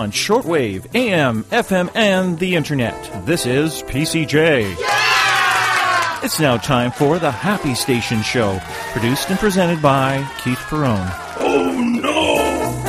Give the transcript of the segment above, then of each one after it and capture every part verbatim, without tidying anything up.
on shortwave, A M, F M, and the internet. This is P C J. Yeah! It's now time for the Happy Station Show, produced and presented by Keith Perrone. Oh no!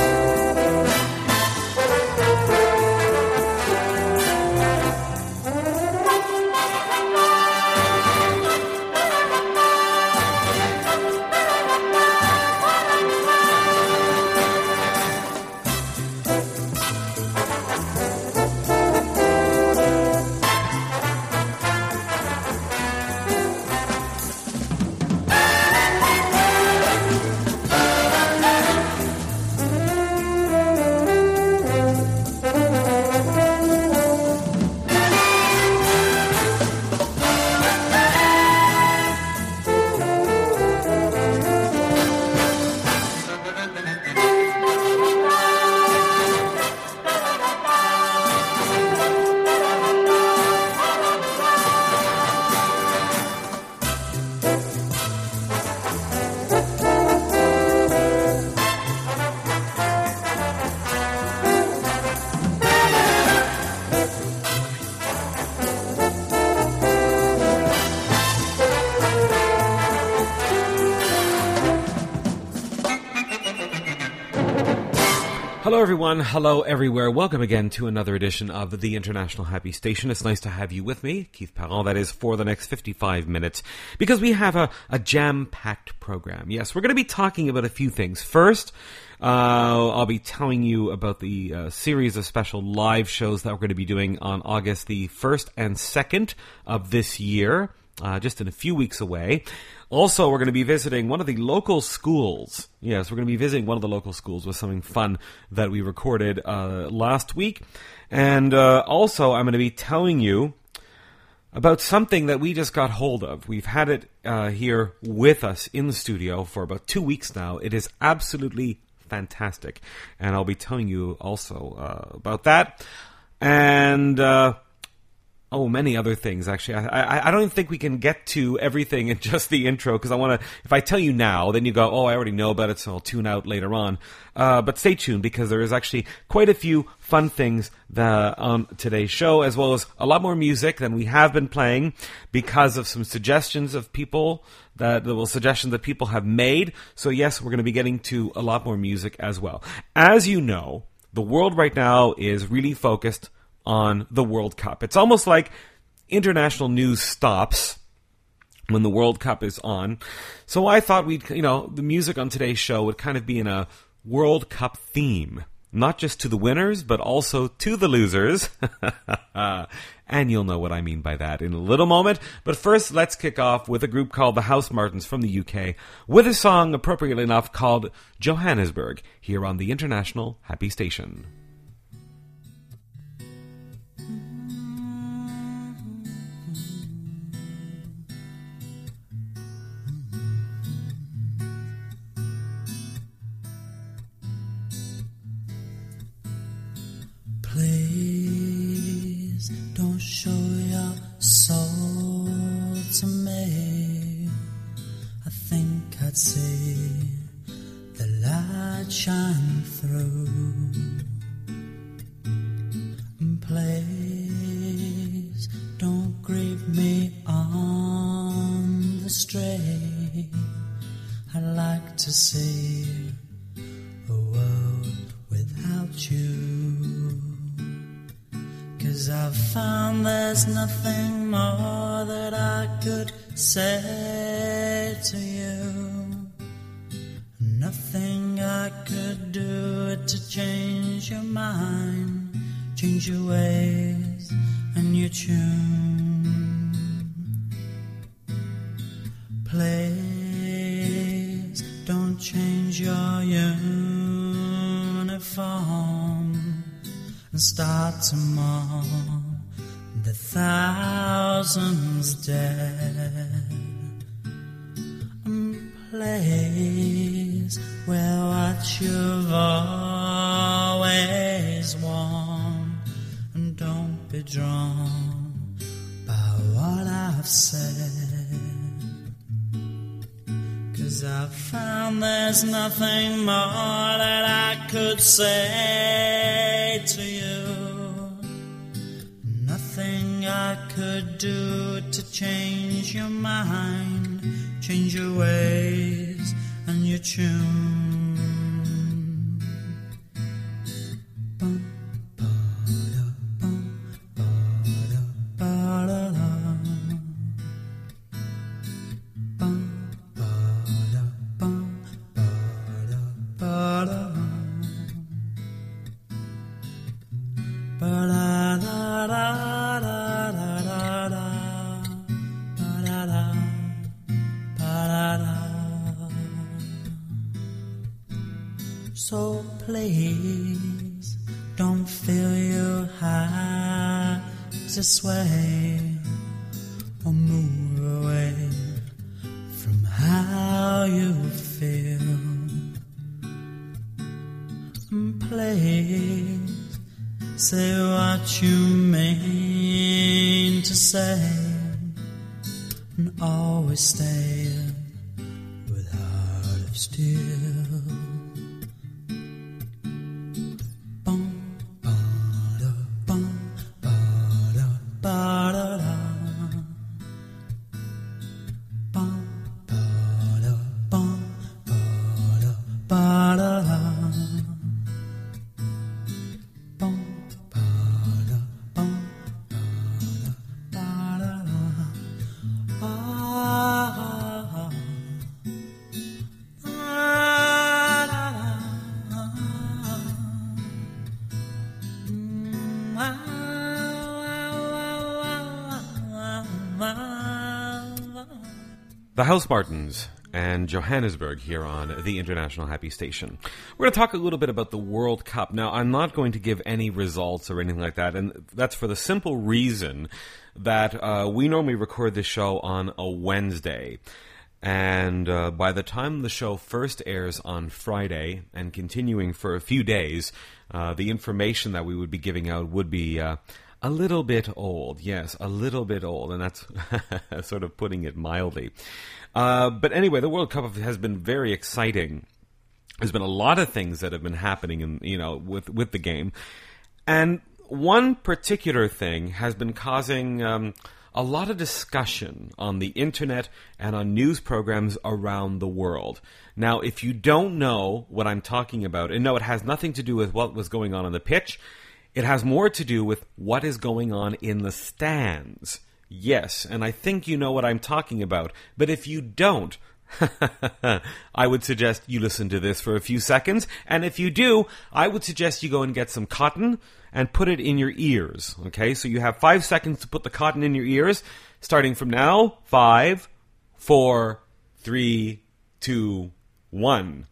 Hello everyone, hello everywhere. Welcome again to another edition of the International Happy Station. It's nice to have you with me, Keith Perrone, that is for the next fifty-five minutes, because we have a, a jam-packed program. Yes, we're going to be talking about a few things. First, uh, I'll be telling you about the uh, series of special live shows that we're going to be doing on August the first and second of this year, uh, just in a few weeks away. Also, we're going to be visiting one of the local schools. Yes, we're going to be visiting one of the local schools with something fun that we recorded uh, last week. And uh, also, I'm going to be telling you about something that we just got hold of. We've had it uh, here with us in the studio for about two weeks now. It is absolutely fantastic. And I'll be telling you also uh, about that. And Uh, Oh, many other things, actually. I, I I don't even think we can get to everything in just the intro, because I want to, if I tell you now, then you go, oh, I already know about it, so I'll tune out later on. Uh, but stay tuned, because there is actually quite a few fun things that, on today's show, as well as a lot more music than we have been playing, because of some suggestions of people, that well, suggestions that people have made. So yes, we're going to be getting to a lot more music as well. As you know, the world right now is really focused on the World Cup. It's almost like international news stops when the World Cup is on. So I thought we'd, you know, the music on today's show would kind of be in a World Cup theme. Not just to the winners, but also to the losers. And you'll know what I mean by that in a little moment. But first, let's kick off with a group called the Housemartins from the U K, with a song, appropriately enough, called Johannesburg, here on the International Happy Station. Please don't show your soul to me. I think I'd see the light shine through. Please don't grieve me on the stray. I'd like to see a world without you. 'Cause I've found there's nothing more that I could say to you. Nothing I could do to change your mind, change your ways and your tune. Please don't change your uniform and start to mourn the thousands dead. And place where what you've always worn, and don't be drawn by what I've said. 'Cause 'cause I found there's nothing more that I could say to you. Nothing I could do to change your mind, change your ways and your tune. So please don't feel you have to sway or move away from how you feel. Please say what you mean to say and always stay with heart of steel. The Housemartins and Johannesburg here on the International Happy Station. We're going to talk a little bit about the World Cup. Now, I'm not going to give any results or anything like that, and that's for the simple reason that uh, we normally record this show on a Wednesday. And uh, by the time the show first airs on Friday and continuing for a few days, uh, the information that we would be giving out would be uh, a little bit old. Yes, a little bit old, and that's sort of putting it mildly. Uh, but anyway, the World Cup has been very exciting. There's been a lot of things that have been happening, in, you know, with with the game, and one particular thing has been causing um, a lot of discussion on the internet and on news programs around the world. Now, if you don't know what I'm talking about, and no, it has nothing to do with what was going on on the pitch. It has more to do with what is going on in the stands. Yes, and I think you know what I'm talking about. But if you don't, I would suggest you listen to this for a few seconds. And if you do, I would suggest you go and get some cotton and put it in your ears. Okay, so you have five seconds to put the cotton in your ears. Starting from now, five, four, three, two, one.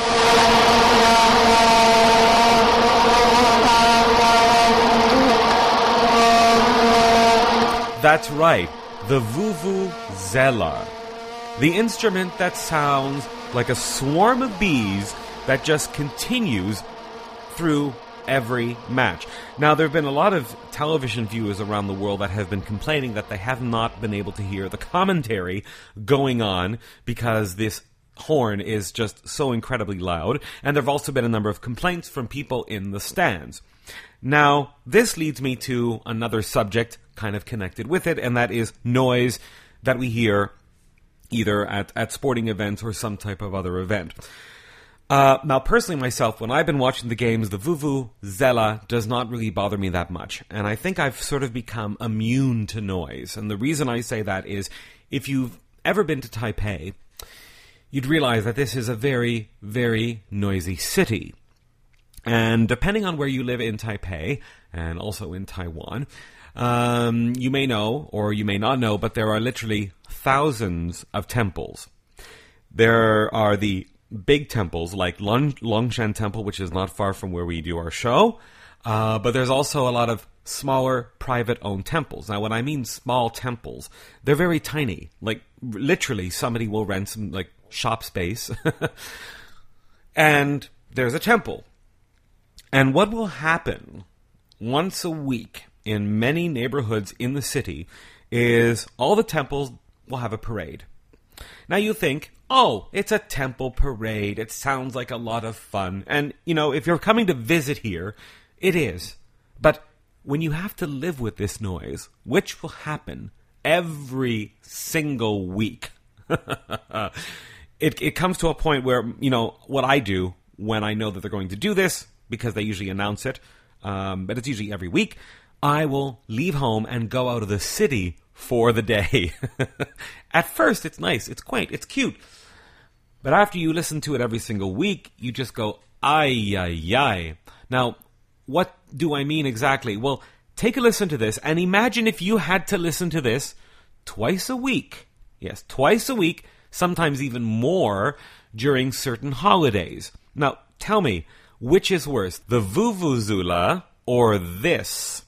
That's right, the vuvuzela. The instrument that sounds like a swarm of bees that just continues through every match. Now, there have been a lot of television viewers around the world that have been complaining that they have not been able to hear the commentary going on because this horn is just so incredibly loud. And there have also been a number of complaints from people in the stands. Now, this leads me to another subject kind of connected with it, and that is noise that we hear either at, at sporting events or some type of other event. Uh, now, personally myself, when I've been watching the games, the vuvuzela does not really bother me that much. And I think I've sort of become immune to noise. And the reason I say that is, if you've ever been to Taipei, you'd realize that this is a very, very noisy city. And depending on where you live in Taipei, and also in Taiwan, um, you may know, or you may not know, but there are literally thousands of temples. There are the big temples, like Long, Longshan Temple, which is not far from where we do our show, uh, but there's also a lot of smaller, private-owned temples. Now, when I mean small temples, they're very tiny. Like, literally, somebody will rent some, like, shop space, and there's a temple. And what will happen once a week in many neighborhoods in the city is all the temples will have a parade. Now you think, oh, it's a temple parade. It sounds like a lot of fun. And, you know, if you're coming to visit here, it is. But when you have to live with this noise, which will happen every single week, it, it comes to a point where, you know, what I do when I know that they're going to do this, because they usually announce it, um, but it's usually every week, I will leave home and go out of the city for the day. At first, it's nice, it's quaint, it's cute. But after you listen to it every single week, you just go, ay, ay, ay. Now, what do I mean exactly? Well, take a listen to this, and imagine if you had to listen to this twice a week. Yes, twice a week, sometimes even more, during certain holidays. Now, tell me, which is worse, the Vuvuzela or this?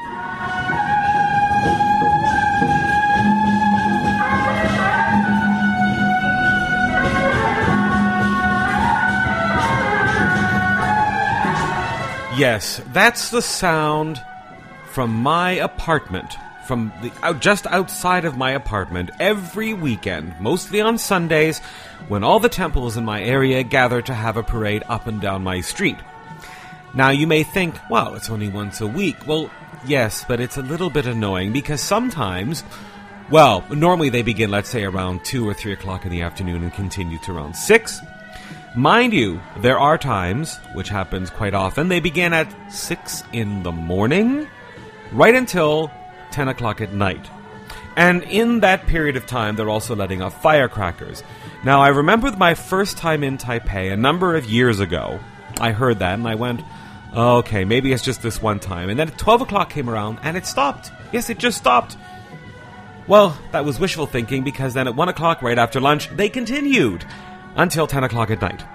Yes, that's the sound from my apartment, from the out, just outside of my apartment, every weekend, mostly on Sundays, when all the temples in my area gather to have a parade up and down my street. Now, you may think, well, it's only once a week. Well, yes, but it's a little bit annoying because sometimes, well, normally they begin, let's say, around two or three o'clock in the afternoon and continue to around six. Mind you, there are times, which happens quite often, they begin at six in the morning, right until ten o'clock at night. And in that period of time, they're also letting off firecrackers. Now, I remember my first time in Taipei a number of years ago. I heard that, and I went, okay, maybe it's just this one time. And then at twelve o'clock came around, and it stopped. Yes, it just stopped. Well, that was wishful thinking, because then at one o'clock, right after lunch, they continued until ten o'clock at night.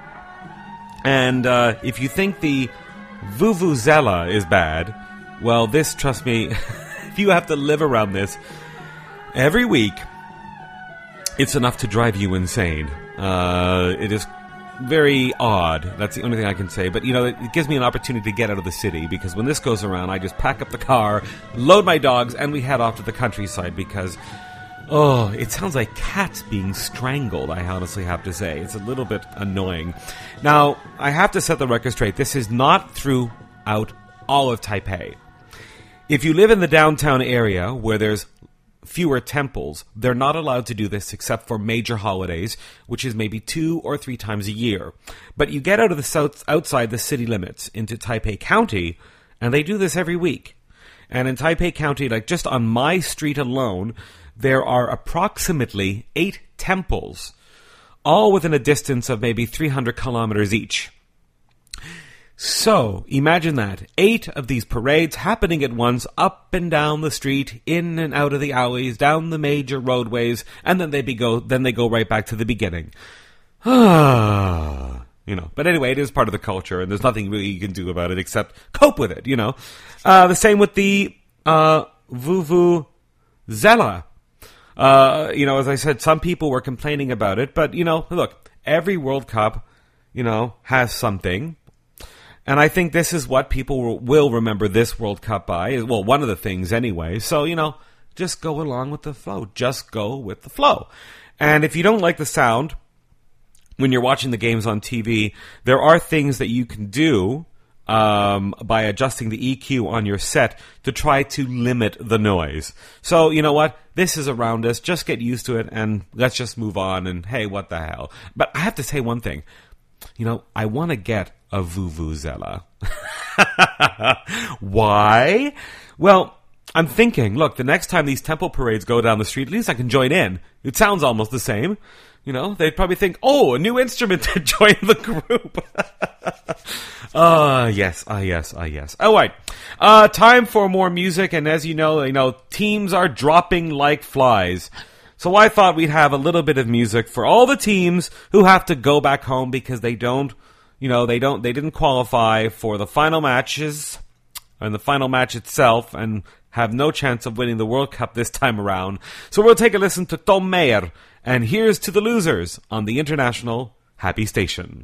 And uh, if you think the Vuvuzela is bad, well, this, trust me, if you have to live around this every week, it's enough to drive you insane. Uh, it is very odd. That's the only thing I can say. But, you know, it, it gives me an opportunity to get out of the city, because when this goes around, I just pack up the car, load my dogs, and we head off to the countryside, because oh, it sounds like cats being strangled, I honestly have to say. It's a little bit annoying. Now, I have to set the record straight. This is not throughout all of Taipei. If you live in the downtown area where there's fewer temples, they're not allowed to do this except for major holidays, which is maybe two or three times a year. But you get out of the south, outside the city limits into Taipei County, and they do this every week. And in Taipei County, like just on my street alone, there are approximately eight temples, all within a distance of maybe three hundred kilometers each. So, imagine that. Eight of these parades happening at once, up and down the street, in and out of the alleys, down the major roadways, and then they be go, then they go right back to the beginning. Ah, you know. But anyway, it is part of the culture, and there's nothing really you can do about it except cope with it, you know. Uh, the same with the uh, Vuvuzela. Uh, you know, as I said, some people were complaining about it, but, you know, look, every World Cup, you know, has something. And I think this is what people will remember this World Cup by. Well, one of the things anyway. So, you know, just go along with the flow. Just go with the flow. And if you don't like the sound when you're watching the games on T V, there are things that you can do um, by adjusting the E Q on your set to try to limit the noise. So, you know what? This is around us. Just get used to it and let's just move on. And hey, what the hell? But I have to say one thing. You know, I want to get a Vuvuzela. Why? Well, I'm thinking, look, the next time these temple parades go down the street, at least I can join in. It sounds almost the same. You know, they'd probably think, oh, a new instrument to join the group. Ah, uh, yes, ah, uh, yes, ah, uh, yes. All right. Uh, time for more music, and as you know, you know, teams are dropping like flies. So I thought we'd have a little bit of music for all the teams who have to go back home because they don't, you know, they don't, they didn't qualify for the final matches and the final match itself and have no chance of winning the World Cup this time around. So we'll take a listen to Tom Mayer, and here's to the losers on the International Happy Station.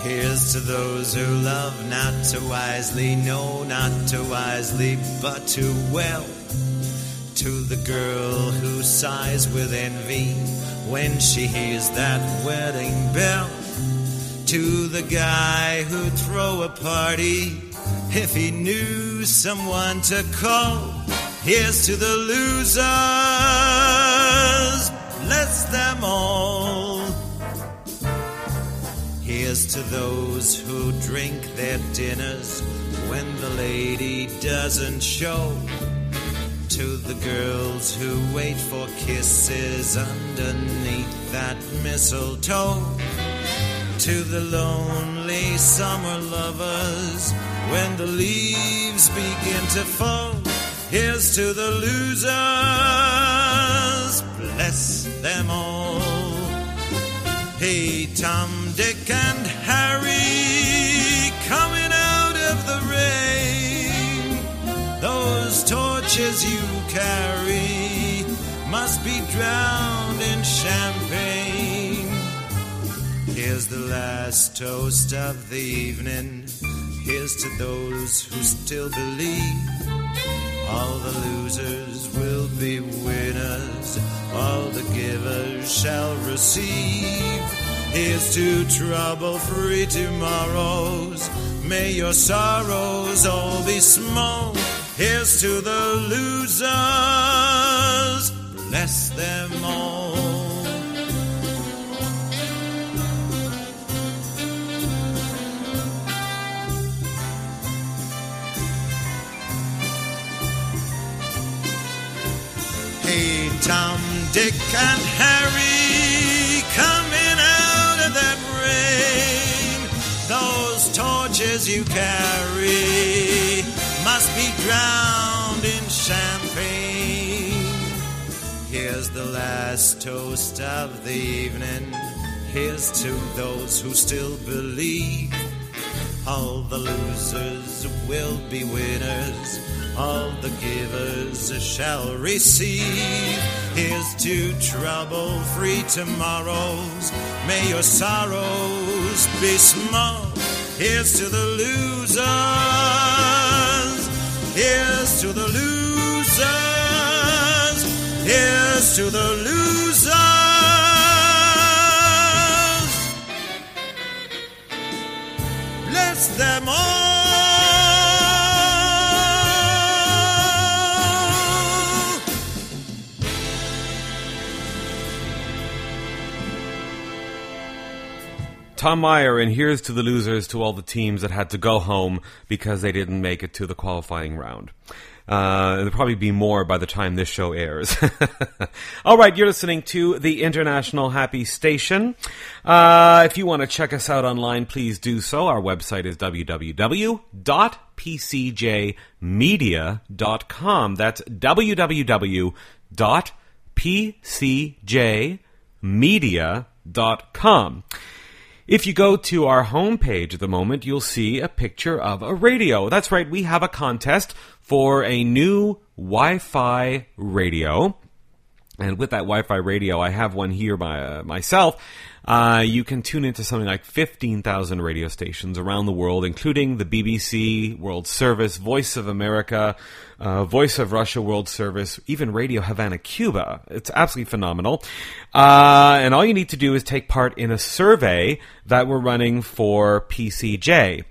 Here's to those who love not too wisely, no, not too wisely, but too well. To the girl who sighs with envy when she hears that wedding bell. To the guy who'd throw a party if he knew someone to call. Here's to the losers, bless them all. Here's to those who drink their dinners when the lady doesn't show. To the girls who wait for kisses underneath that mistletoe. To the lonely summer lovers when the leaves begin to fall. Here's to the losers, bless them all. Hey, Tom, Dick, and Harry, coming out of the rain. Those torches you carry must be drowned in champagne. Here's the last toast of the evening. Here's to those who still believe. All the losers will be winners, all the givers shall receive. Here's to trouble-free tomorrows, may your sorrows all be small. Here's to the losers, bless them all. Hey, Tom, Dick, and Harry, coming out of that rain. Those torches you carry must be drowned in champagne. Here's the last toast of the evening. Here's to those who still believe. All the losers will be winners, all the givers shall receive. Here's to trouble-free tomorrows, may your sorrows be small. Here's to the losers, here's to the losers, here's to the losers. Bless them all. Tom Meyer, and here's to the losers, to all the teams that had to go home because they didn't make it to the qualifying round. Uh, there'll probably be more by the time this show airs. All right, you're listening to the International Happy Station. Uh, if you want to check us out online, please do so. Our website is w w w dot p c j media dot com. That's w w w dot p c j media dot com. If you go to our homepage at the moment, you'll see a picture of a radio. That's right, we have a contest for a new Wi-Fi radio. And with that Wi-Fi radio, I have one here by uh, myself. Uh, you can tune into something like fifteen thousand radio stations around the world, including the B B C, World Service, Voice of America, uh, Voice of Russia, World Service, even Radio Havana, Cuba. It's absolutely phenomenal. Uh, and all you need to do is take part in a survey that we're running for P C J.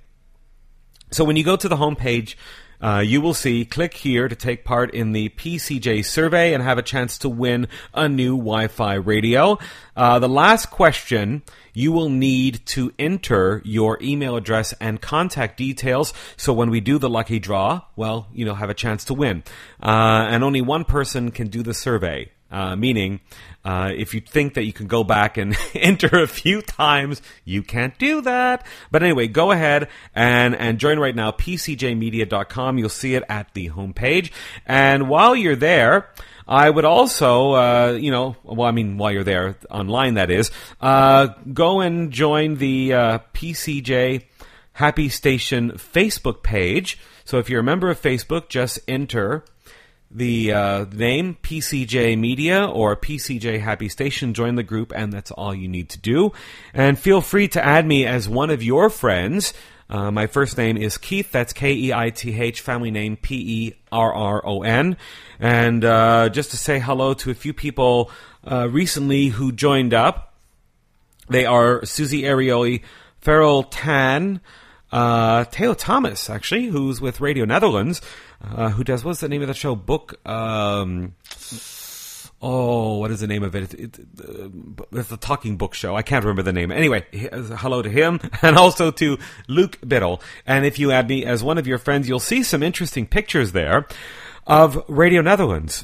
So when you go to the homepage, Uh, you will see, click here to take part in the P C J survey and have a chance to win a new Wi-Fi radio. Uh, the last question, you will need to enter your email address and contact details, so when we do the lucky draw, well, you know, have a chance to win. Uh, and only one person can do the survey. Uh, meaning, uh, if you think that you can go back and enter a few times, you can't do that. But anyway, go ahead and, and join right now, p c j media dot com. You'll see it at the homepage. And while you're there, I would also, uh, you know, well, I mean, while you're there, online that is, uh, go and join the uh, P C J Happy Station Facebook page. So if you're a member of Facebook, just enter the uh, name P C J Media or P C J Happy Station. Join the group, and that's all you need to do. And feel free to add me as one of your friends. Uh, my first name is Keith. That's K E I T H. Family name P E R R O N. And uh, just to say hello to a few people uh, recently who joined up. They are Susie Arioli, Farrell Tan, uh, Theo Thomas, actually, who's with Radio Netherlands, uh, who does, what's the name of the show? Book, um, oh, what is the name of it? It, it uh, it's the Talking Book Show. I can't remember the name. Anyway, hello to him, and also to Luke Biddle. And if you add me as one of your friends, you'll see some interesting pictures there of Radio Netherlands.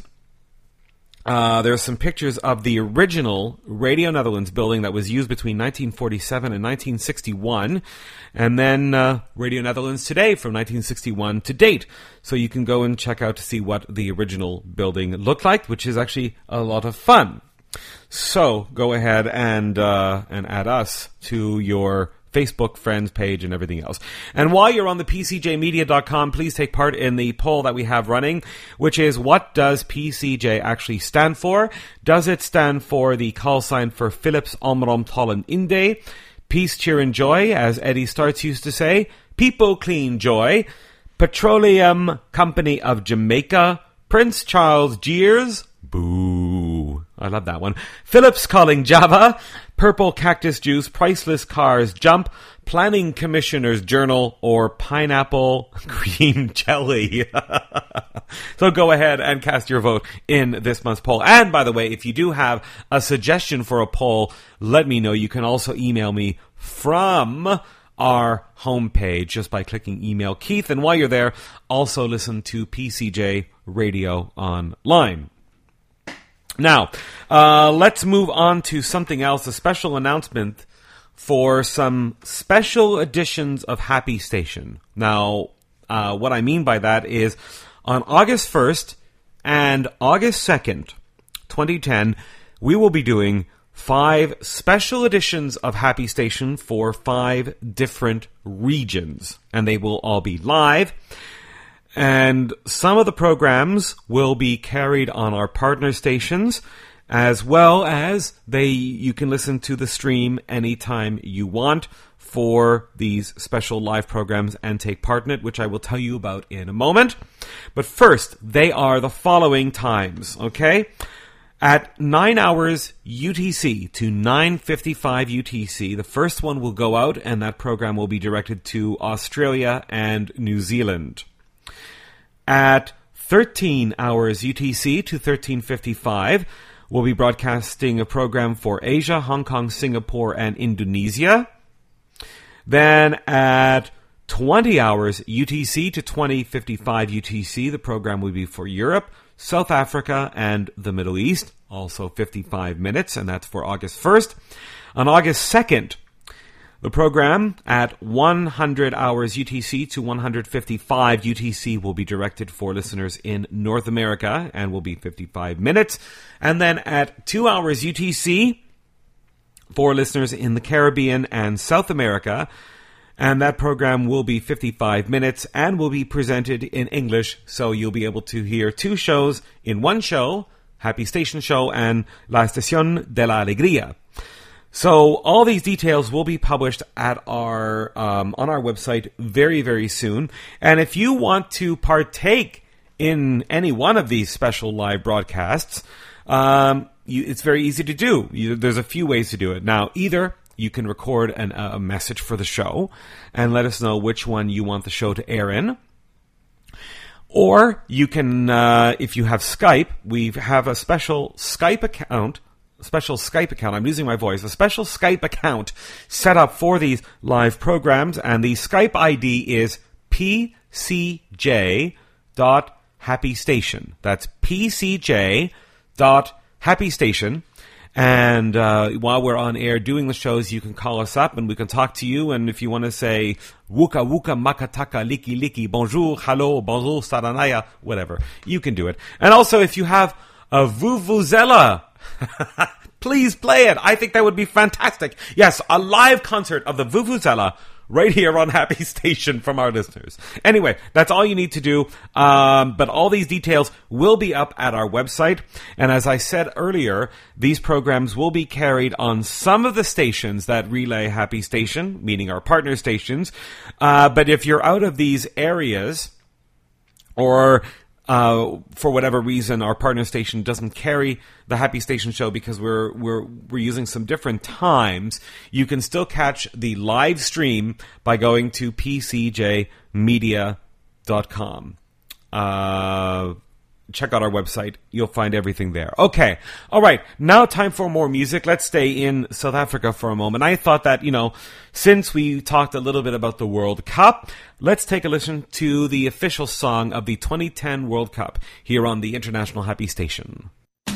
Uh, there are some pictures of the original Radio Netherlands building that was used between nineteen forty-seven and nineteen sixty-one, and then uh, Radio Netherlands today from nineteen sixty-one to date. So you can go and check out to see what the original building looked like, which is actually a lot of fun. So go ahead and uh, and add us to your Facebook friends page and everything else. And while you're on the P C J media dot com, please take part in the poll that we have running, which is, what does P C J actually stand for? Does it stand for the call sign for Philips Omrom Tollen Inde, Peace, Cheer and Joy, as Eddie Starts used to say, People Clean Joy, Petroleum Company of Jamaica, Prince Charles Jeers, boo, I love that one, Philips Calling Java, Purple Cactus Juice, Priceless Cars Jump, Planning Commissioner's Journal, or Pineapple Cream Jelly. So go ahead and cast your vote in this month's poll. And by the way, if you do have a suggestion for a poll, let me know. You can also email me from our homepage just by clicking email Keith. And while you're there, also listen to P C J Radio Online. Now, uh, let's move on to something else, a special announcement for some special editions of Happy Station. Now, uh, what I mean by that is on August first and August second, twenty ten, we will be doing five special editions of Happy Station for five different regions, and they will all be live. And some of the programs will be carried on our partner stations, as well as they you can listen to the stream anytime you want for these special live programs and take part in it, which I will tell you about in a moment. But first, they are the following times, okay? At nine hours U T C to nine fifty-five U T C, the first one will go out, and that program will be directed to Australia and New Zealand. At thirteen hours U T C to thirteen fifty-five, we'll be broadcasting a program for Asia, Hong Kong, Singapore, and Indonesia. Then at twenty hours U T C to twenty fifty-five U T C, the program will be for Europe, South Africa, and the Middle East, also fifty-five minutes, and that's for August first. On August second, the program at one hundred hours U T C to one fifty-five U T C will be directed for listeners in North America and will be fifty-five minutes. And then at two hours U T C for listeners in the Caribbean and South America, and that program will be fifty-five minutes and will be presented in English, so you'll be able to hear two shows in one show, Happy Station Show and La Estación de la Alegría. So all these details will be published at our um, on our website very, very soon. And if you want to partake in any one of these special live broadcasts, um, you, it's very easy to do. You, there's a few ways to do it. Now, either you can record an, a message for the show and let us know which one you want the show to air in. Or you can, uh, if you have Skype, we have a special Skype account special Skype account, I'm losing my voice, a special Skype account set up for these live programs, and the Skype I D is P C J dot happy station. That's P C J dot happy station. And uh, while we're on air doing the shows, you can call us up and we can talk to you. And if you want to say wuka wuka makataka liki liki bonjour hello bonjour saranaya whatever, you can do it. And also, if you have a vuvuzela, please play it. I think that would be fantastic. Yes, a live concert of the Vuvuzela right here on Happy Station from our listeners. Anyway, that's all you need to do. Um, but all these details will be up at our website. And as I said earlier, these programs will be carried on some of the stations that relay Happy Station, meaning our partner stations. Uh, but if you're out of these areas, or uh, for whatever reason our partner station doesn't carry the Happy Station show because we're we're we're using some different times, you can still catch the live stream by going to p c j media dot com. Uh, check out our website. You'll find everything there. Okay. All right. Now time for more music. Let's stay in South Africa for a moment. I thought that, you know, since we talked a little bit about the World Cup, let's take a listen to the official song of the twenty ten World Cup here on the International Happy Station.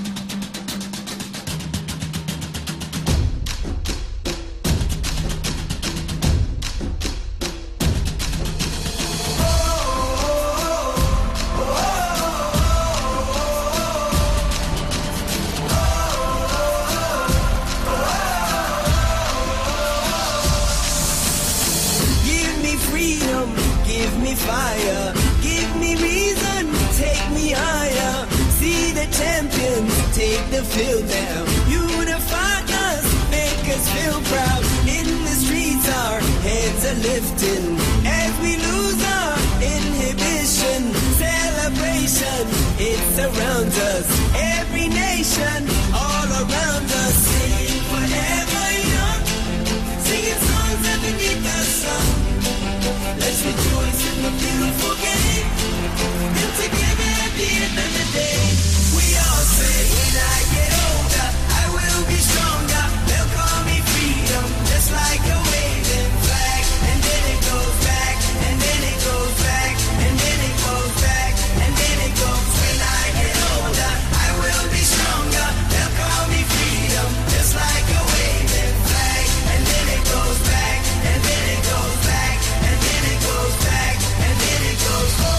Fire, give me reason, take me higher. See the champions take the field now. Unify us, make us feel proud. In the streets our heads are lifting as we lose our inhibition. Celebration, it surrounds us. Every nation, all around us. Sing forever young, singing songs underneath the sun. Let's rejoice in the beautiful game, and together at the end of the day, we all say, when I get older, I will be stronger. They'll call me freedom, just like a waving flag. And then it goes back, and then it goes back, and then it goes back, and then it goes. When I get older, I will be stronger. They'll call me freedom, just like a waving flag. And then it goes back, and then it goes back. Goes back, and then it goes, oh,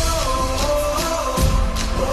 oh,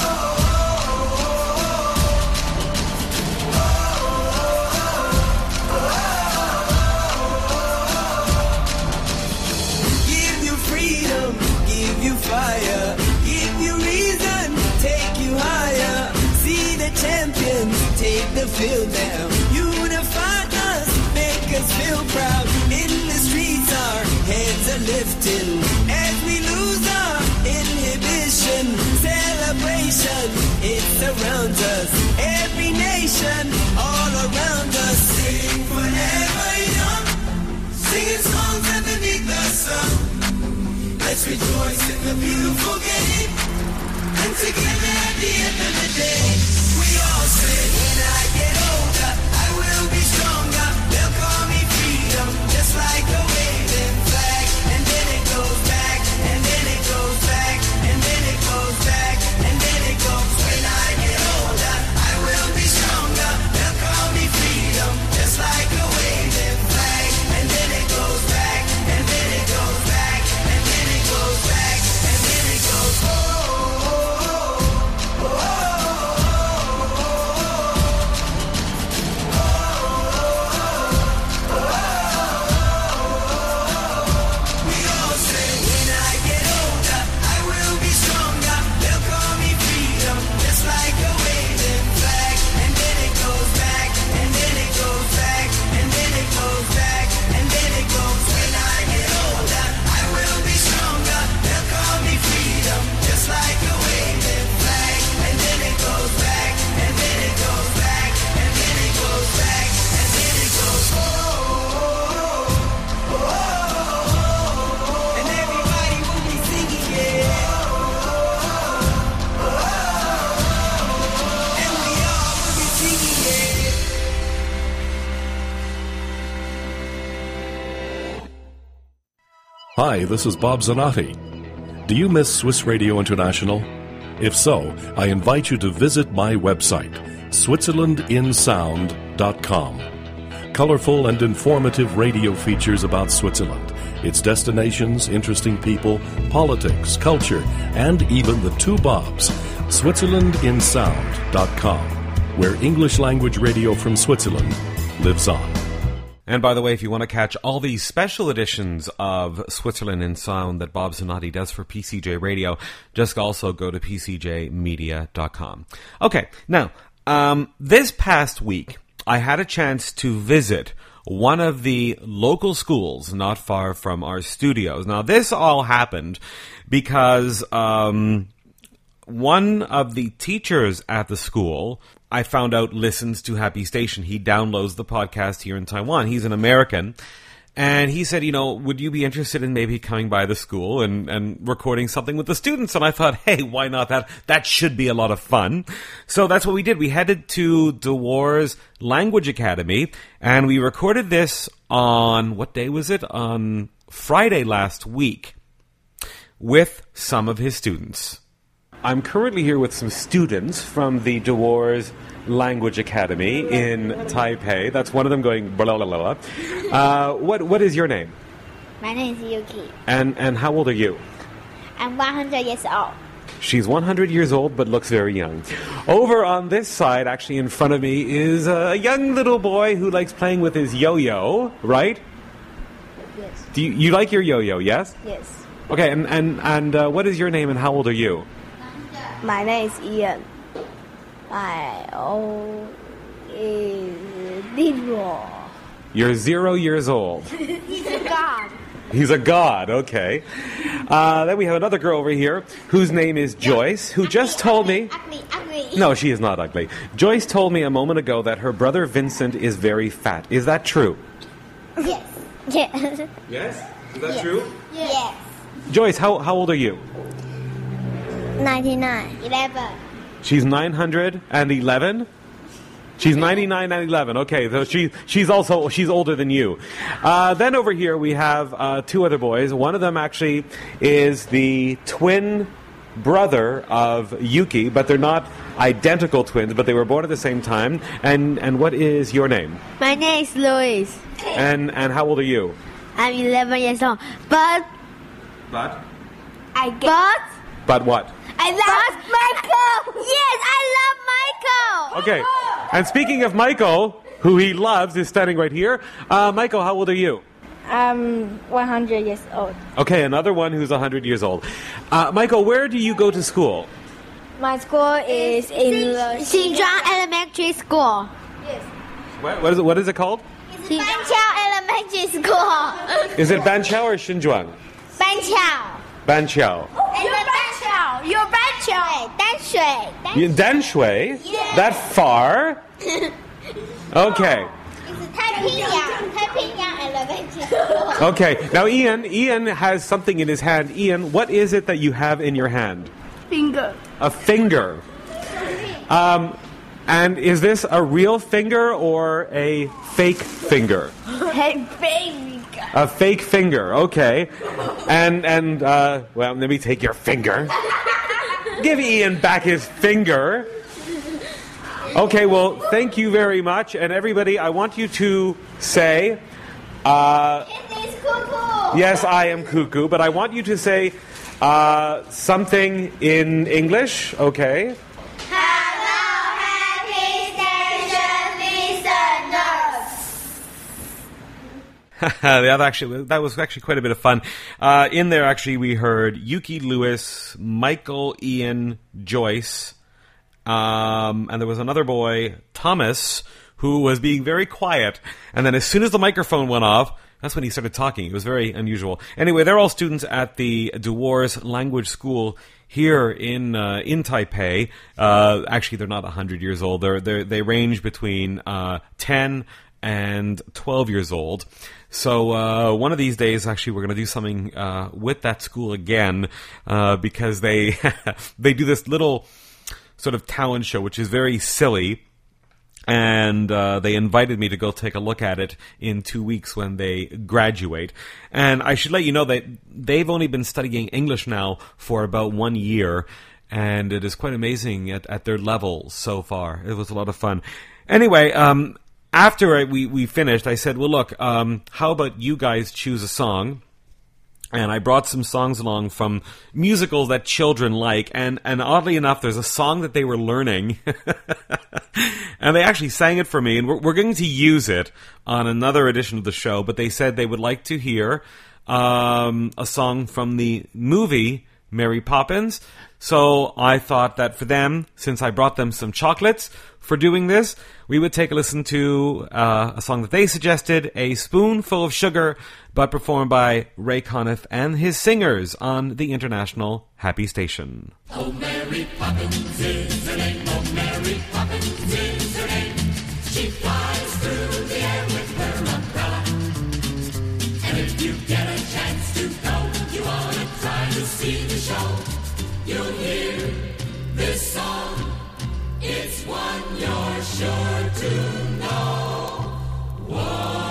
oh. Give you freedom, give you fire, give you reason, take you higher. See the champions take the field now. Unify us, make us feel proud. In the streets our heads are lifting as we lose our inhibition. Celebration, it surrounds us. Every nation, all around us. Sing forever young, singing songs underneath the sun. Let's rejoice in the beautiful game, and together at the end of the day, we all say, when I get older, I will be stronger. They'll call me freedom, just like a waving flag. And then it goes back, and then it goes back, and then it goes back, and then it goes. When I get older, I will be stronger. They'll call me freedom, just like a waving flag. And then it goes back, and then it goes back, and then it goes back, and then it goes, oh, oh, oh, oh, oh, oh. We all say, when I get older, I will be stronger. They'll call me freedom, just like a waving flag. And then it goes back, and then it goes back, and then it goes back, and then it goes. When I get older, I will be stronger. They'll call me freedom, just like a waving flag. And then it goes back, and then it goes back, and then it goes back, and then it goes, oh, oh, oh. And everybody will be singing, yeah. And we all will be singing, yeah. Hi, this is Bob Zanotti. Do you miss Swiss Radio International? If so, I invite you to visit my website, switzerland in sound dot com. Colorful and informative radio features about Switzerland, its destinations, interesting people, politics, culture, and even the two Bobs, switzerland in sound dot com, where English language radio from Switzerland lives on. And by the way, if you want to catch all these special editions of Switzerland in Sound that Bob Zanotti does for P C J Radio, just also go to p c j media dot com. Okay, now, um, this past week, I had a chance to visit one of the local schools not far from our studios. Now, this all happened because um, one of the teachers at the school, I found out, listens to Happy Station. He downloads the podcast here in Taiwan. He's an American. And he said, you know, would you be interested in maybe coming by the school and, and recording something with the students? And I thought, hey, why not? That that should be a lot of fun. So that's what we did. We headed to Dewars Language Academy, and we recorded this on, what day was it? On Friday last week with some of his students. I'm currently here with some students from the Dewars Language Academy in Taipei. That's one of them going blah, blah, blah, blah. Uh, what, what is your name? My name is Yuki. And, and how old are you? I'm one hundred years old. She's one hundred years old, but looks very young. Over on this side, actually in front of me, is a young little boy who likes playing with his yo-yo, right? Yes. Do you, you like your yo-yo, yes? Yes. Okay, and, and, and uh, what is your name and how old are you? My name is Ian. My old is zero. You're zero years old. He's a god. He's a god, okay. Uh, then we have another girl over here whose name is Joyce, who just told me... Ugly, ugly. No, she is not ugly. Joyce told me a moment ago that her brother Vincent is very fat. Is that true? Yes. Yes. Yes? Is that Yes. true? Yes. Joyce, how, how old are you? ninety-nine. eleven. She's nine hundred eleven? She's ninety-nine and eleven. Okay, so she she's also she's older than you. Uh, then over here we have uh, two other boys. One of them actually is the twin brother of Yuki, but they're not identical twins, but they were born at the same time. And and what is your name? My name is Louis. And and how old are you? I'm eleven years old. But But I get. But but what? I love Michael. Yes, I love Michael. Okay. And speaking of Michael, who he loves, is standing right here. Uh, Michael, how old are you? I'm one hundred years old. Okay, another one who's one hundred years old. Uh, Michael, where do you go to school? My school is in Xinzhuang Elementary School. What, what, is, it, what is it called? Banqiao Elementary School. Is it Banqiao or Xinzhuang? Banqiao. Banqiao. You're Banqiao. You're Banqiao. Danshui. You- Danshui? Yeah. That far? Okay. It's Taipingyang. Taipingyang Elementary School. Okay. Now, Ian, Ian has something in his hand. Ian, what is it that you have in your hand? Finger. A finger. Um, and is this a real finger or a fake finger? Hey, baby. A fake finger, okay. And, and uh, well, let me take your finger. Give Ian back his finger. Okay, well, thank you very much. And everybody, I want you to say, uh, It is cuckoo. yes, I am cuckoo, but I want you to say uh, something in English, okay? Hello, Happy Station listeners. that actually that was actually quite a bit of fun. Uh, in there, actually, we heard Yuki, Lewis, Michael, Ian, Joyce, um, and there was another boy, Thomas, who was being very quiet. And then as soon as the microphone went off, that's when he started talking. It was very unusual. Anyway, they're all students at the Dewars Language School here in uh, in Taipei. Uh, actually, they're not one hundred years old. They're, they're, they range between uh, ten and twelve years old. So uh, one of these days, actually, we're going to do something uh, with that school again uh, because they they do this little sort of talent show, which is very silly. And uh, they invited me to go take a look at it in two weeks when they graduate. And I should let you know that they've only been studying English now for about one year. And it is quite amazing at, at their level so far. It was a lot of fun. Anyway, um, after I, we, we finished, I said, well, look, um, how about you guys choose a song? And I brought some songs along from musicals that children like. And, and oddly enough, there's a song that they were learning. And they actually sang it for me. And we're, we're going to use it on another edition of the show. But they said they would like to hear um, a song from the movie Mary Poppins. So I thought that for them, since I brought them some chocolates for doing this, we would take a listen to uh, a song that they suggested, A Spoonful of Sugar, but performed by Ray Conniff and his singers on the International Happy Station. Oh, Mary Poppins is her name. Oh, Mary Poppins is her name. She flies through the air with her umbrella. And if you get a chance to go, you ought to try to see the show. You'll hear this song. It's one you're sure to know. Whoa.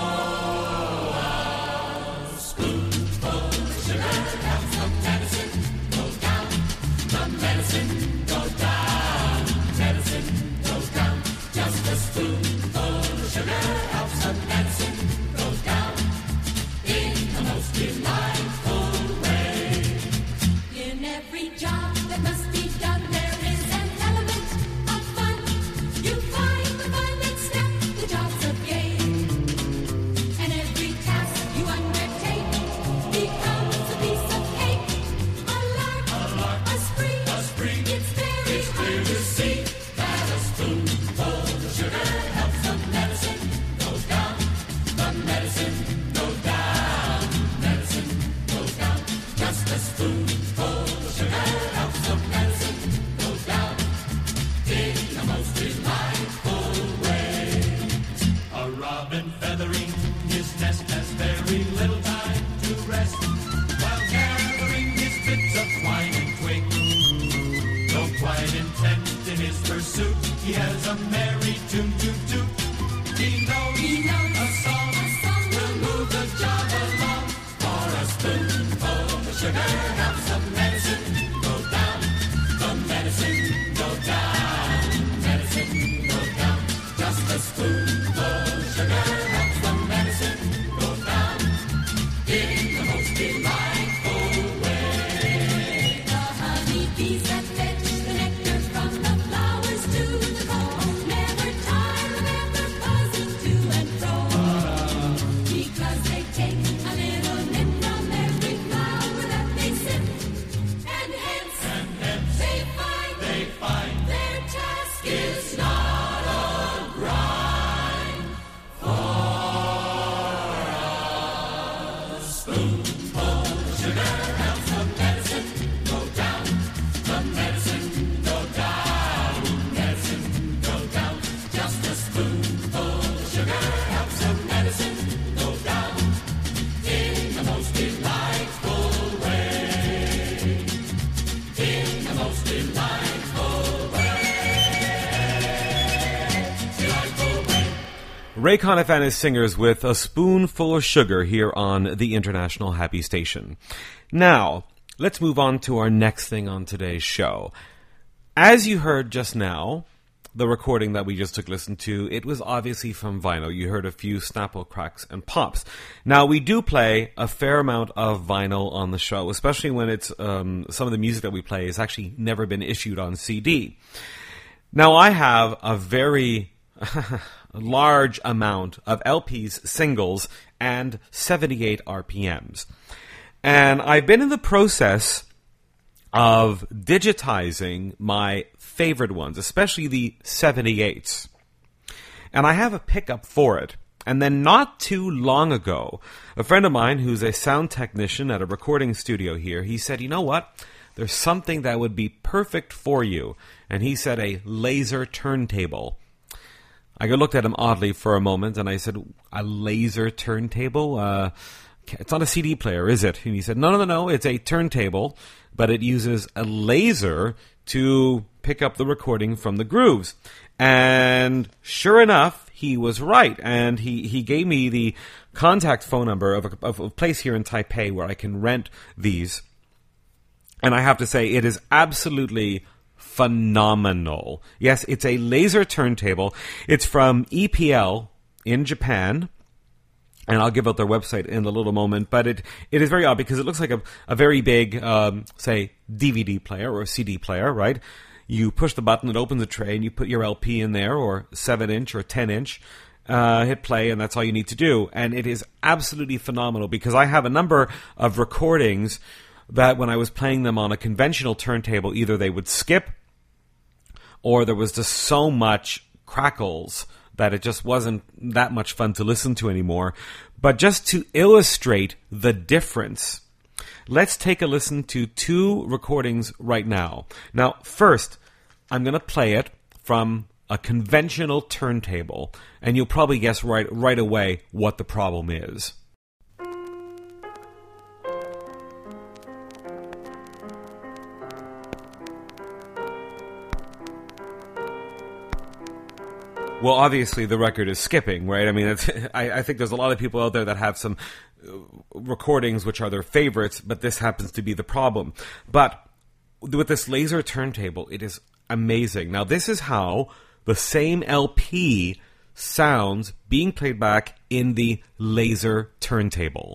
He has a merry tune to toot. He knows, he knows a song, a song will move the job along. For a spoonful of sugar helps the medicine go down. The medicine go down. Medicine go down. Just a spoonful of sugar helps the medicine go down. In the most delightful way. The honeybees that fetch the nectar from the flowers to the comb never tire of ever buzzing to and fro. Because they take a little nip from every flower that they sip. And hence, and hence they find, they find their task is not a grind. For a spoonful of sugar helps the medicine go down. The medicine go down. Medicine go down. Just a spoonful of sugar helps the medicine go down. In the most delightful way. In the most delightful way. Delightful way. Ray Conniff and his singers with A Spoonful of Sugar here on the International Happy Station. Now, let's move on to our next thing on today's show. As you heard just now, the recording that we just took listen to, it was obviously from vinyl. You heard a few Snapple cracks and pops. Now, we do play a fair amount of vinyl on the show, especially when it's um, some of the music that we play has actually never been issued on C D. Now, I have a very large amount of L Ps, singles, and seventy-eight R P Ms. And I've been in the process of digitizing my favorite ones, especially the seventy-eights. And I have a pickup for it. And then not too long ago, a friend of mine who's a sound technician at a recording studio here, he said, you know what? There's something that would be perfect for you. And he said a laser turntable. I looked at him oddly for a moment, and I said, a laser turntable? Uh, it's not a C D player, is it? And he said, no, no, no, no, it's a turntable, but it uses a laser to pick up the recording from the grooves. And sure enough, he was right. And he, he gave me the contact phone number of a, of a place here in Taipei where I can rent these. And I have to say, it is absolutely phenomenal. Yes, it's a laser turntable. It's from E P L in Japan. And I'll give out their website in a little moment, but it, it is very odd because it looks like a, a very big, um, say, D V D player or C D player, right? You push the button, it opens a tray, and you put your L P in there, or seven inch or ten inch, uh, hit play, and that's all you need to do. And it is absolutely phenomenal because I have a number of recordings that when I was playing them on a conventional turntable, either they would skip, or there was just so much crackles that it just wasn't that much fun to listen to anymore. But just to illustrate the difference, let's take a listen to two recordings right now. Now, first, I'm going to play it from a conventional turntable, and you'll probably guess right, right away what the problem is. Well, obviously the record is skipping, right? I mean, it's, I, I think there's a lot of people out there that have some recordings which are their favorites, but this happens to be the problem. But with this laser turntable, it is amazing. Now, this is how the same L P sounds being played back in the laser turntable.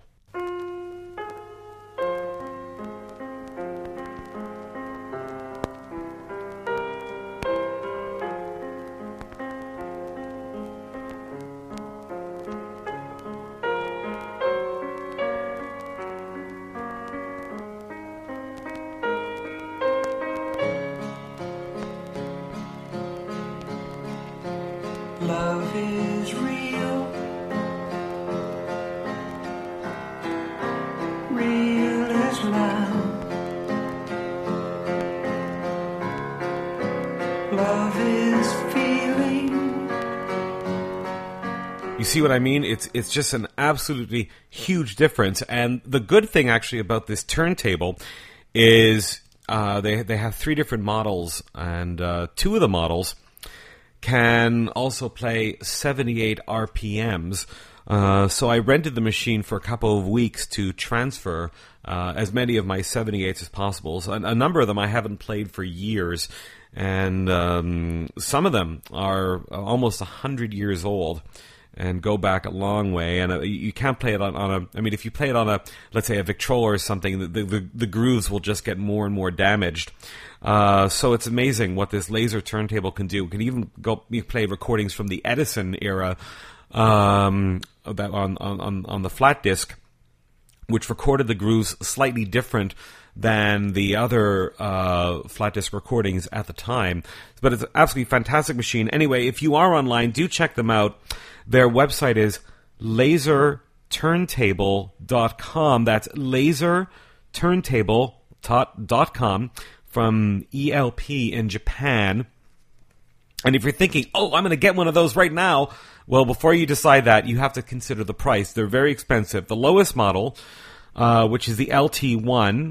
Love is real, real as love. Love is feeling. You see what I mean? It's it's just an absolutely huge difference. And the good thing actually about this turntable is uh, they they have three different models, and uh, two of the models can also play seventy-eight R P Ms. Uh, so I rented the machine for a couple of weeks to transfer uh, as many of my seventy-eights as possible. So a, a number of them I haven't played for years, and um, some of them are almost one hundred years old and go back a long way. And uh, you can't play it on, on a... I mean, if you play it on a, let's say, a Victrola or something, the, the, the grooves will just get more and more damaged. Uh, so it's amazing what this laser turntable can do. It can even go you play recordings from the Edison era um, that on, on, on the flat disk, which recorded the grooves slightly different than the other uh, flat disk recordings at the time. But it's an absolutely fantastic machine. Anyway, if you are online, do check them out. Their website is laser turntable dot com. That's laser turntable dot com from E L P in Japan. And if you're thinking, oh, I'm going to get one of those right now, well, before you decide that, you have to consider the price. They're very expensive. The lowest model, uh, which is the L T one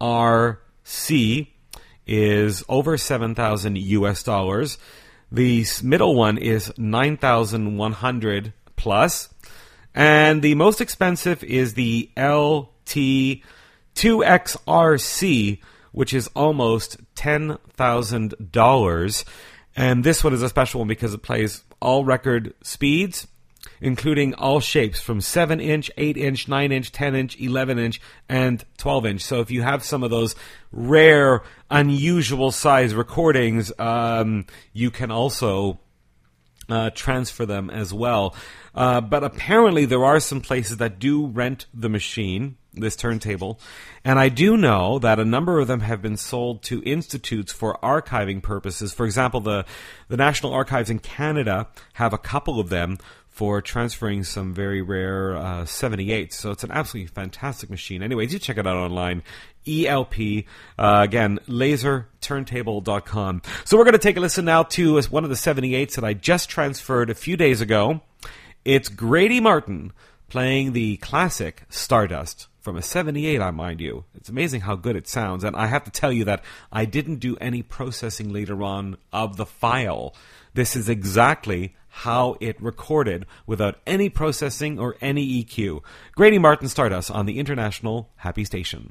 R C, is over seven thousand U S dollars. The middle one is nine thousand one hundred plus. And the most expensive is the L T two X R C, which is almost ten thousand dollars. And this one is a special one because it plays all record speeds, including all shapes from seven inch, eight inch, nine inch, ten inch, eleven inch, and twelve inch. So if you have some of those rare, unusual size recordings, um, you can also uh, transfer them as well. Uh, but apparently there are some places that do rent the machine, this turntable, and I do know that a number of them have been sold to institutes for archiving purposes. For example, the, the National Archives in Canada have a couple of them for transferring some very rare uh, seventy-eights. So it's an absolutely fantastic machine. Anyways, you check it out online. E L P, uh, again, laser turntable dot com. So we're going to take a listen now to one of the seventy-eights that I just transferred a few days ago. It's Grady Martin playing the classic Stardust from a seventy-eight, I mind you. It's amazing how good it sounds. And I have to tell you that I didn't do any processing later on of the file. This is exactly how it recorded without any processing or any E Q. Grady Martin Stardust on the International Happy Station.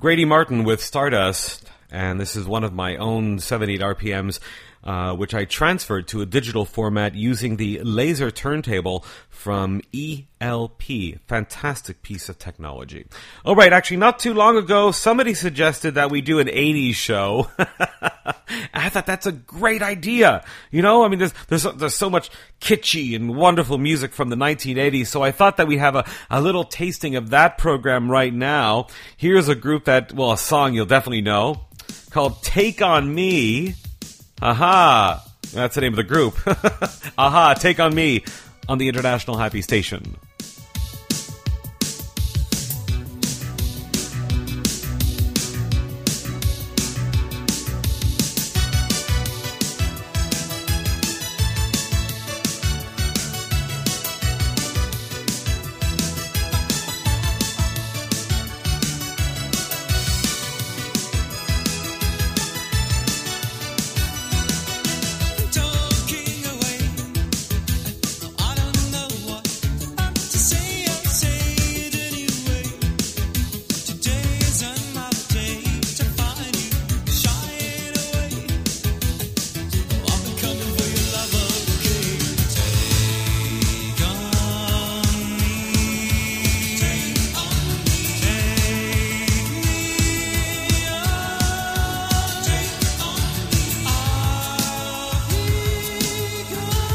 Grady Martin with Stardust, and this is one of my own seventy-eight R P Ms, uh, which I transferred to a digital format using the laser turntable from E L P. Fantastic piece of technology. All right, actually, not too long ago, somebody suggested that we do an eighties show. I thought that's a great idea. You know, I mean, there's there's there's so much kitschy and wonderful music from the nineteen eighties, so I thought that we have a, a little tasting of that program right now. Here's a group that, well, a song you'll definitely know, called Take On Me. Aha! That's the name of the group. Aha, Take On Me on the International Happy Station. Talking away, I don't know what to say. I say it anyway. Today is another day to find you shying away. I'll be coming for your love, okay? Take on me, take on me, take me on, take on me. I'll be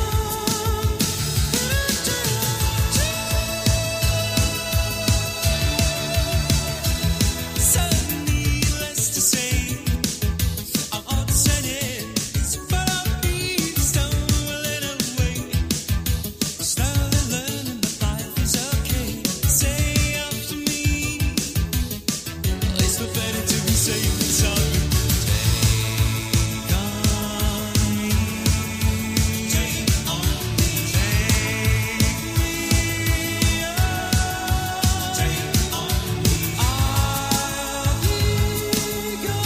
gone. So needless to say, I'm upset, but I'll be stolen away. Slowly learning that life is okay. Say after me, it's not better to be safe than sorry. Take on me, take on me, take me on, take on me. I'll be gone.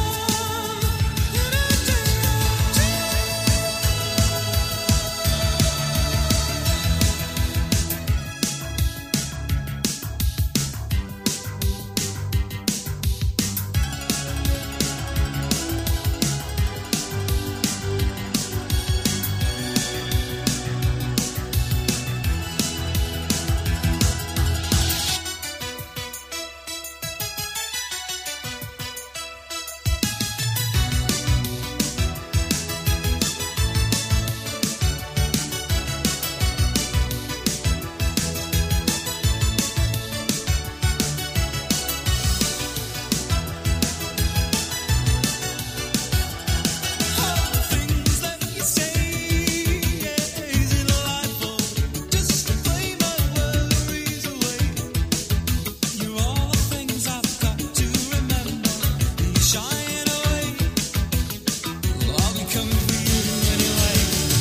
Things that you say is delightful, just to play my worries away. You're all the things I've got to remember. You're shying away. I'll be coming for you anyway.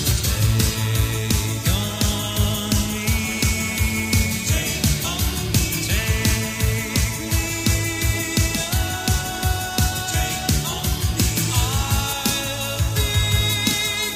Take on me, take on me, take me on, take on me. I'll be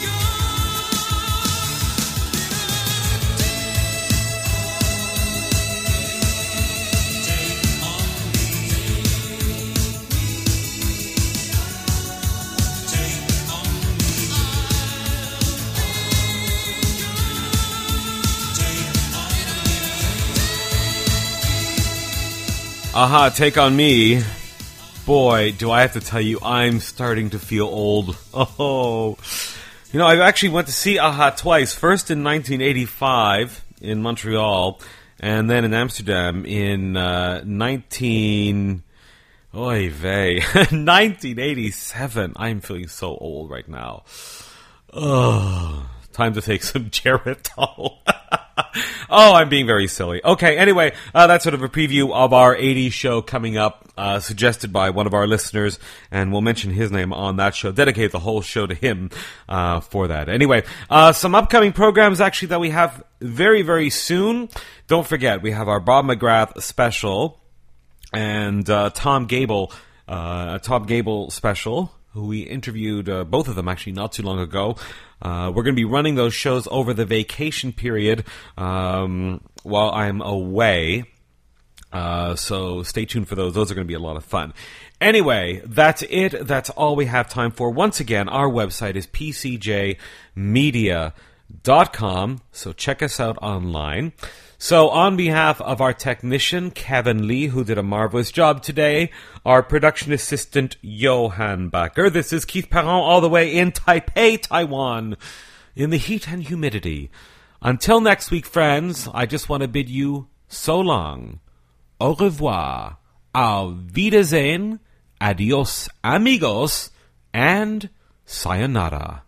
Aha, Take On Me. Boy, do I have to tell you, I'm starting to feel old. Oh, you know, I actually went to see Aha twice. First in nineteen eighty-five in Montreal, and then in Amsterdam in uh, nineteen... Oy vey. nineteen eighty-seven. I'm feeling so old right now. Oh, time to take some Geritol. Oh, I'm being very silly. Okay, anyway, uh, that's sort of a preview of our eighties show coming up, uh, suggested by one of our listeners, and we'll mention his name on that show, dedicate the whole show to him uh, for that. Anyway, uh, some upcoming programs actually that we have very, very soon. Don't forget, we have our Bob McGrath special, and uh, Tom Gable, uh, Tom Gable special, who we interviewed, uh, both of them actually not too long ago. Uh, we're going to be running those shows over the vacation period um, while I'm away. Uh, so stay tuned for those. Those are going to be a lot of fun. Anyway, that's it. That's all we have time for. Once again, our website is p c j media dot com, so check us out online. So on behalf of our technician, Kevin Lee, who did a marvelous job today, our production assistant, Johan Backer, this is Keith Perron all the way in Taipei, Taiwan, in the heat and humidity. Until next week, friends, I just want to bid you so long. Au revoir. Auf Wiedersehen. Adios, amigos. And sayonara.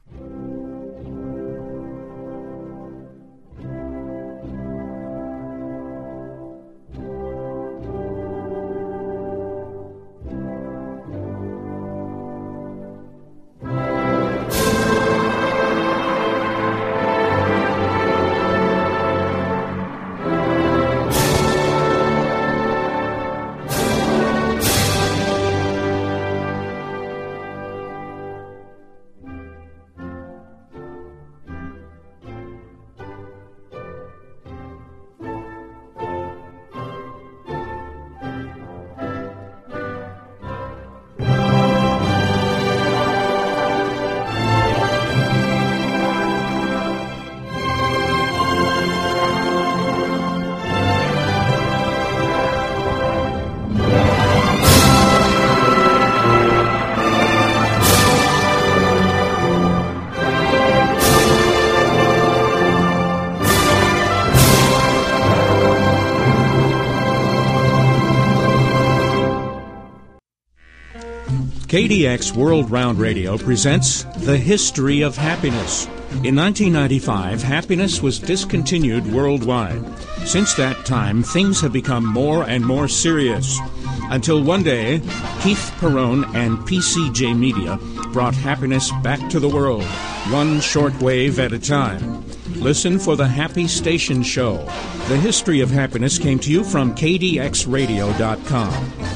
K D X World Round Radio presents The History of Happiness. In nineteen ninety-five, happiness was discontinued worldwide. Since that time, things have become more and more serious. Until one day, Keith Perron and P C J Media brought happiness back to the world, one shortwave at a time. Listen for the Happy Station Show. The History of Happiness came to you from K D X radio dot com.